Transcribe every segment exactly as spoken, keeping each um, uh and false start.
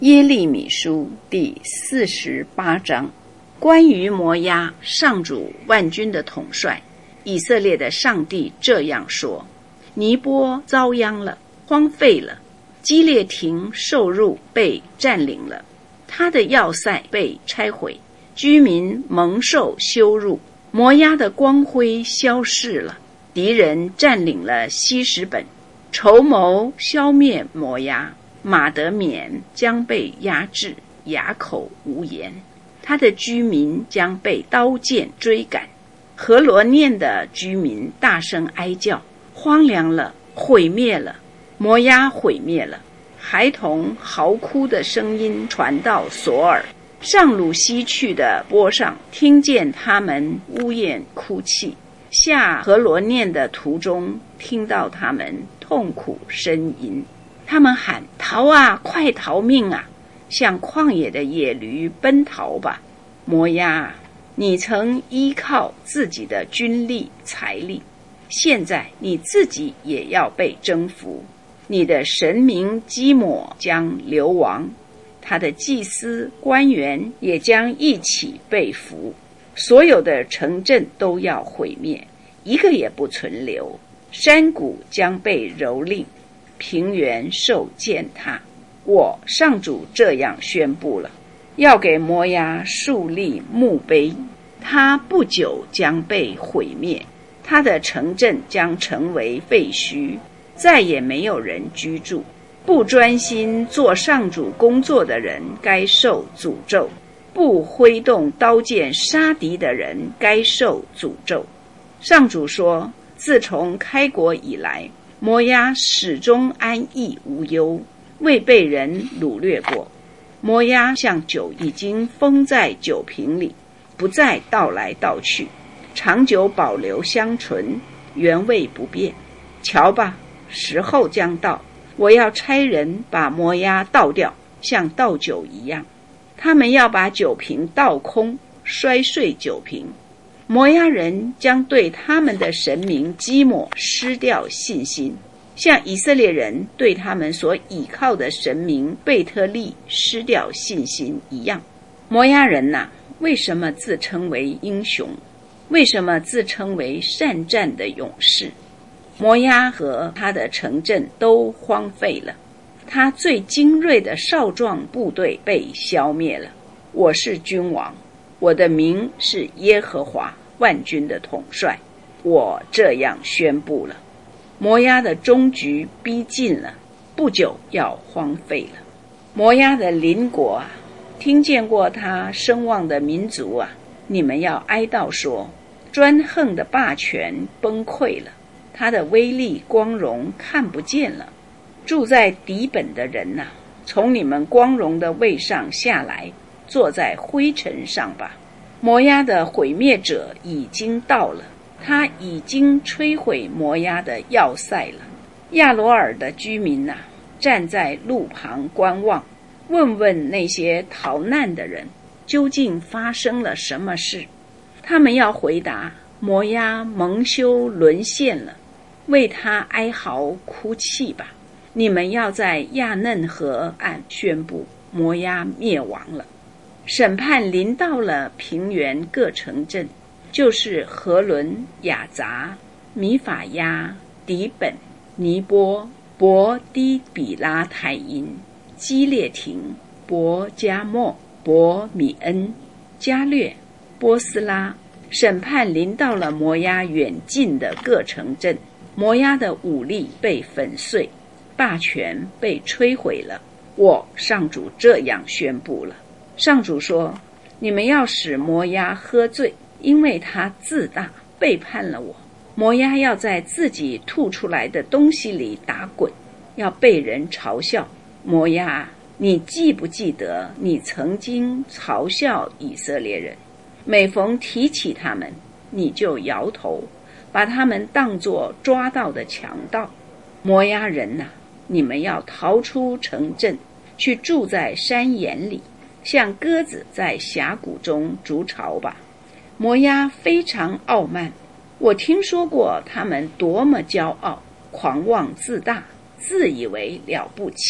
耶利米书第四十八章，关于摩押，上主万军的统帅，以色列的上帝这样说：尼波遭殃了，荒废了，基列亭受辱，被占领了，他的要塞被拆毁，居民蒙受羞辱，摩押的光辉消逝了，敌人占领了希实本，筹谋消灭摩押，马得缅将被压制，哑口无言，他的居民将被刀剑追赶。何罗念的居民大声哀叫，荒凉了，毁灭了，摩押毁灭了。孩童嚎哭的声音传到索尔，上鲁西去的坡上听见他们呜咽哭泣，下何罗念的途中听到他们痛苦呻吟。他们喊：逃啊，快逃命啊，向旷野的野驴奔逃吧。摩押，你曾依靠自己的军力财力，现在你自己也要被征服。你的神明基抹将流亡，他的祭司官员也将一起被俘，所有的城镇都要毁灭，一个也不存留。山谷将被蹂躏，平原受践踏。我上主这样宣布了，要给摩押树立墓碑，它不久将被毁灭，它的城镇将成为废墟，再也没有人居住。不专心做上主工作的人该受诅咒，不挥动刀剑杀敌的人该受诅咒。上主说，自从开国以来，摩押始终安逸无忧，未被人掳掠过。摩押像酒已经封在酒瓶里，不再倒来倒去，长久保留香醇，原味不变。瞧吧，时候将到，我要差人把摩押倒掉，像倒酒一样。他们要把酒瓶倒空，摔碎酒瓶。摩押人将对他们的神明基抹失掉信心，像以色列人对他们所倚靠的神明贝特利失掉信心一样。摩押人啊，为什么自称为英雄？为什么自称为善战的勇士？摩押和他的城镇都荒废了，他最精锐的少壮部队被消灭了。我是君王，我的名是耶和华万军的统帅，我这样宣布了。摩押的终局逼近了，不久要荒废了。摩押的邻国啊，听见过他声望的民族啊，你们要哀悼说，专横的霸权崩溃了，他的威力光荣看不见了。住在底本的人啊，从你们光荣的位上下来，坐在灰尘上吧。摩押的毁灭者已经到了，他已经摧毁摩押的要塞了。亚罗尔的居民啊，站在路旁观望，问问那些逃难的人，究竟发生了什么事？他们要回答：摩押蒙羞沦陷了，为他哀嚎哭泣吧。你们要在亚嫩河岸宣布，摩押灭亡了。审判临到了平原各城镇，就是何伦、雅杂、米法亚、底本、尼波、伯低比拉太因、基列亭、伯加莫、伯米恩、加略、波斯拉。审判临到了摩押远近的各城镇，摩押的武力被粉碎，霸权被摧毁了。我上主这样宣布了。上主说，你们要使摩押喝醉，因为他自大，背叛了我。摩押要在自己吐出来的东西里打滚，要被人嘲笑。摩押，你记不记得你曾经嘲笑以色列人？每逢提起他们，你就摇头，把他们当作抓到的强盗。摩押人啊，你们要逃出城镇，去住在山岩里，像鸽子在峡谷中筑巢吧。摩押非常傲慢，我听说过他们多么骄傲，狂妄自大，自以为了不起。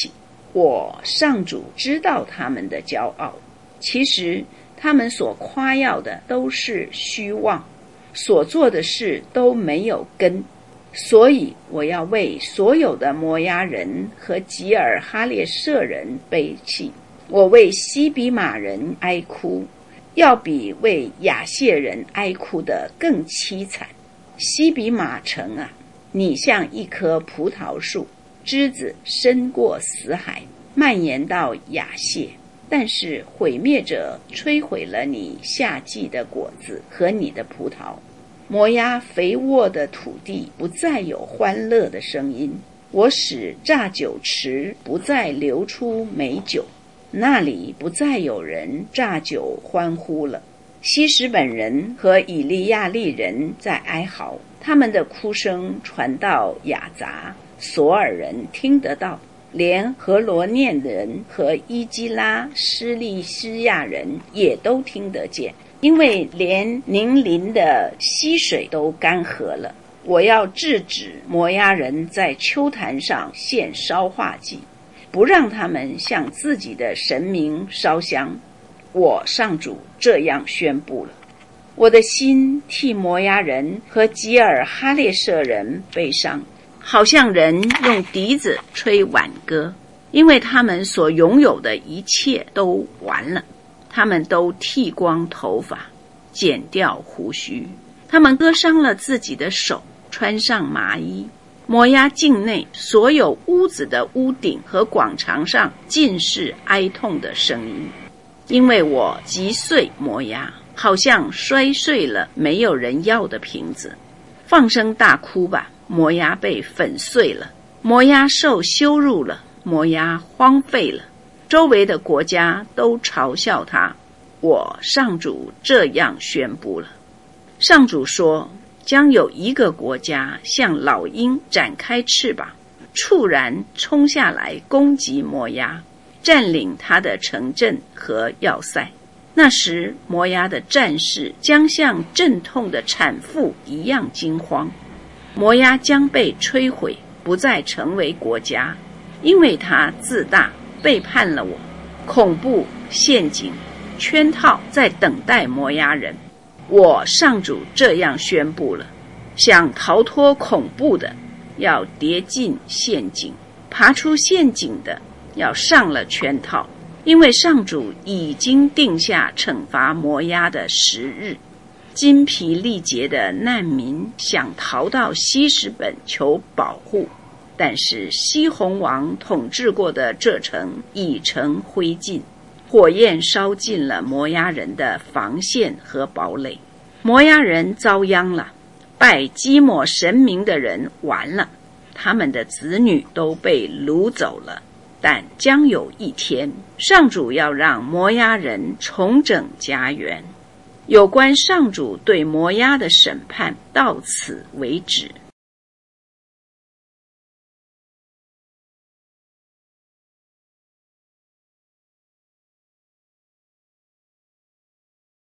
我上主知道他们的骄傲，其实他们所夸耀的都是虚妄，所做的事都没有根。所以我要为所有的摩押人和吉尔哈列舍人悲泣，我为西比马人哀哭，要比为亚谢人哀哭的更凄惨。西比马城啊，你像一棵葡萄树，枝子深过死海，蔓延到亚谢，但是毁灭者摧毁了你夏季的果子和你的葡萄。摩押肥沃的土地不再有欢乐的声音，我使榨酒池不再流出美酒，那里不再有人榨酒欢呼了。希实本人和以利亚利人在哀嚎，他们的哭声传到雅杂，索尔人听得到，连何罗念人和伊基拉施利施亚人也都听得见，因为连宁林的溪水都干涸了。我要制止摩押人在丘坛上献烧化祭，不让他们向自己的神明烧香。我上主这样宣布了。我的心替摩押人和吉尔哈列舍人悲伤，好像人用笛子吹挽歌，因为他们所拥有的一切都完了。他们都剃光头发，剪掉胡须，他们割伤了自己的手，穿上麻衣。摩押境内所有屋子的屋顶和广场上尽是哀痛的声音，因为我击碎摩押，好像摔碎了没有人要的瓶子。放声大哭吧，摩押被粉碎了，摩押受羞辱了，摩押荒废了，周围的国家都嘲笑他。我上主这样宣布了。上主说，将有一个国家像老鹰展开翅膀，猝然冲下来攻击摩押，占领他的城镇和要塞。那时摩押的战士将像阵痛的产妇一样惊慌，摩押将被摧毁，不再成为国家，因为他自大，背叛了我。恐怖、陷阱、圈套在等待摩押人。我上主这样宣布了，想逃脱恐怖的要跌进陷阱，爬出陷阱的要上了圈套，因为上主已经定下惩罚摩押的时日。筋疲力竭的难民想逃到希实本求保护，但是西宏王统治过的这城已成灰烬，火焰烧尽了摩押人的防线和堡垒。摩押人遭殃了，拜基抹神明的人完了，他们的子女都被掳走了。但将有一天，上主要让摩押人重整家园。有关上主对摩押的审判到此为止。